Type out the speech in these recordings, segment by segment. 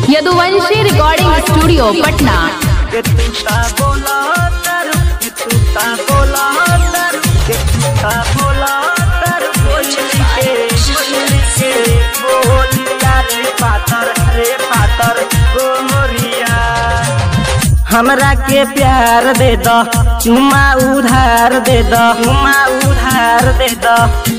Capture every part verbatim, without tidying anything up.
Yaduvanshi recording studio Patna. हमरा के प्यार दे दो, चुमा उधार दे दो, चुमा उधार दे दो।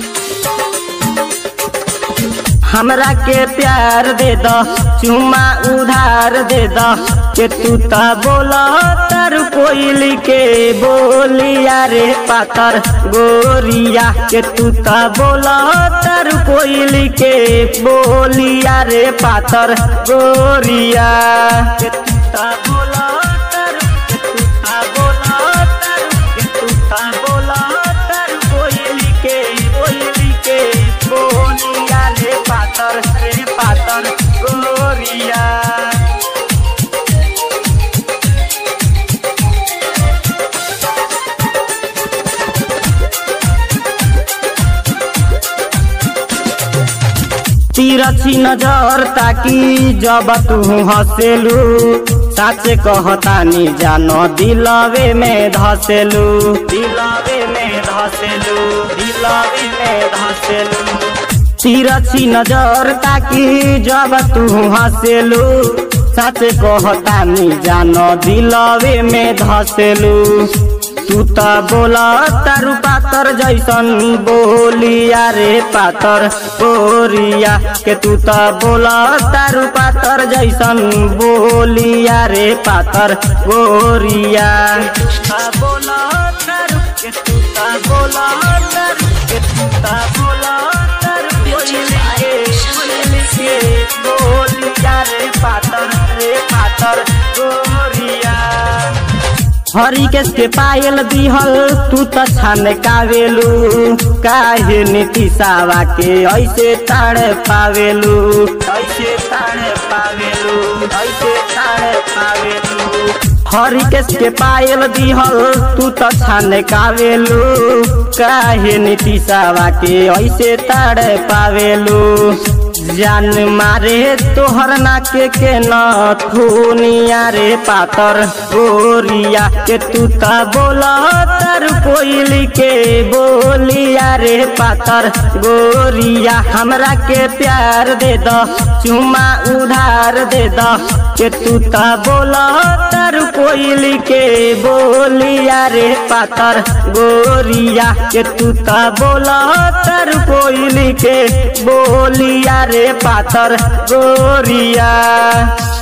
हमरा के प्यार दे दो, चुमा उधार दे दो। के तू ता बोला तर कोयली के बोलिया रे पातर गोरिया। के तू ता बोला तर कोयली के बोलिया रे पातर गोरिया। के तू ता बोला पातर गोरिया। तिरछी नजर ताकि जब तू हंसेलू, साचे कहतानी जानो दिलवे में धसेलू, दिलवे में धसेलू, दिलवे में धसेलू। तिरछी नजर ताकि जब तू हंसेलू, साचे कहतानी जानो दिलवे में धसेलू। तू त बोला तारू पातर जैसन बोलिया रे पातर गोरिया। के तू त बोला तारू पातर जैसन बोलिया रे पातर गोरिया। बोला तारू के तू त बोला तारू के तू त बोला हरिकेश के पायल दिहल तू त छान कावेलू। काहे नीतीशावा के ऐसे ताड़ पावेलू, ऐसे ताड़ पावेलू, ऐसे ताड़ पावेलू। हरिकेश के पायल दिहल तू त छान कावेलू। काहे नीतीशावा के ऐसे ताड़ पावेलू। जान मारे तोहर नाके के नथुनिया रे पातर गोरिया। के तू ता बोला तर कोयली के बोलिया रे पातर गोरिया। हमरा के प्यार दे दो, चुमा उधार दे दो। के तू ता बोला तर कोयली के बोलिया रे पातर गोरिया। के तू ता बोला तर कोयली के बोलिया रे पातर गोरिया।